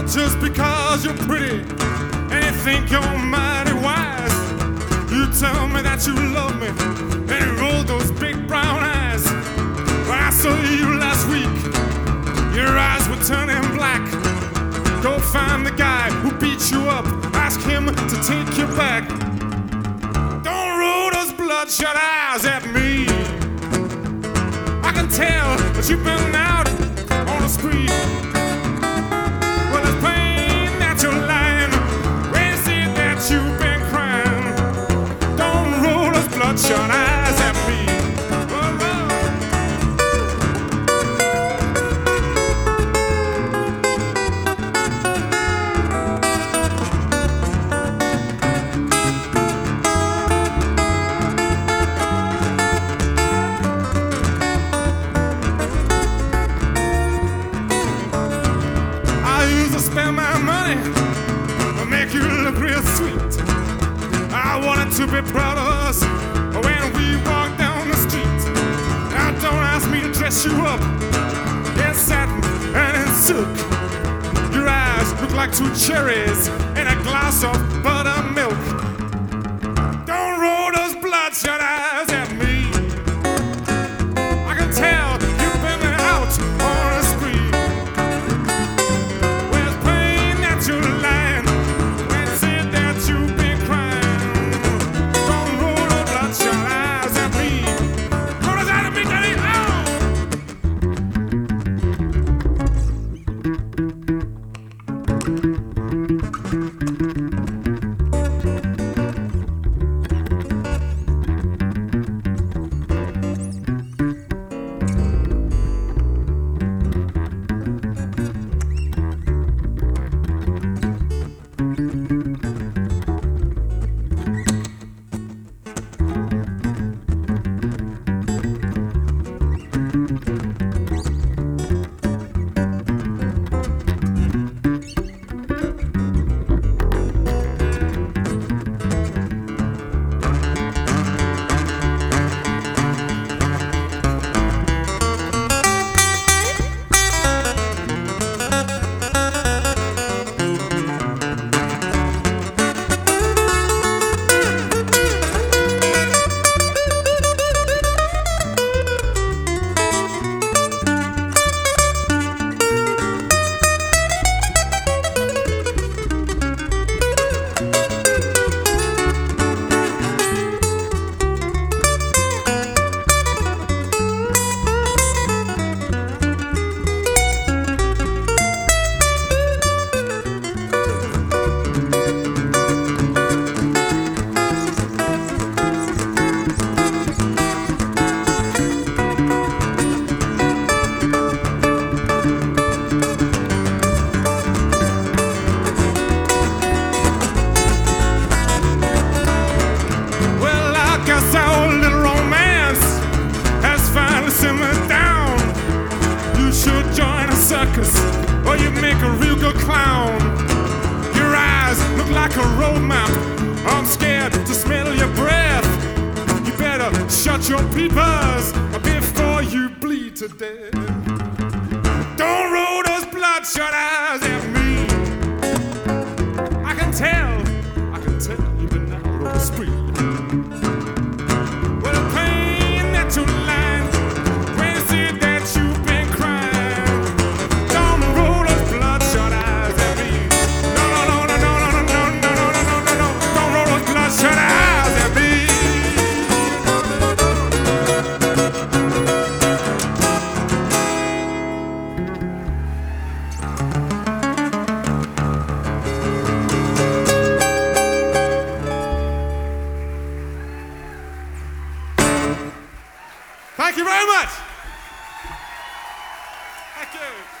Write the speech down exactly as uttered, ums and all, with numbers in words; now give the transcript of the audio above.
just because you're pretty and you think you're mighty wise. You tell me that you love me and you roll those big brown eyes. When I saw you last week, your eyes were turning black. Go find the guy who beat you up, ask him to take you back. Don't roll those bloodshot eyes at me. I can tell that you've been out on a spree. Well, it's plain that you're lying when you say that you've been crying. Don't roll those bloodshot eyes at me. Oh, oh. Spend my money, make you look real sweet. I wanted to be proud of us when we walk down the street. Now don't ask me to dress you up in satin and in silk. Your eyes look like two cherries in a glass of buttermilk. Don't roll those bloodshot eyes at me. I can tell you've been out on a spree. Or you make a real good clown. Your eyes look like a road map. I'm scared to smell your breath. You better shut your peepers before you bleed to death. Don't roll those bloodshot eyes at me. I can tell, I can tell you've been out on the spree. Well, the pain that you lying when you say that you've been crying. Thank you very much. Thank you.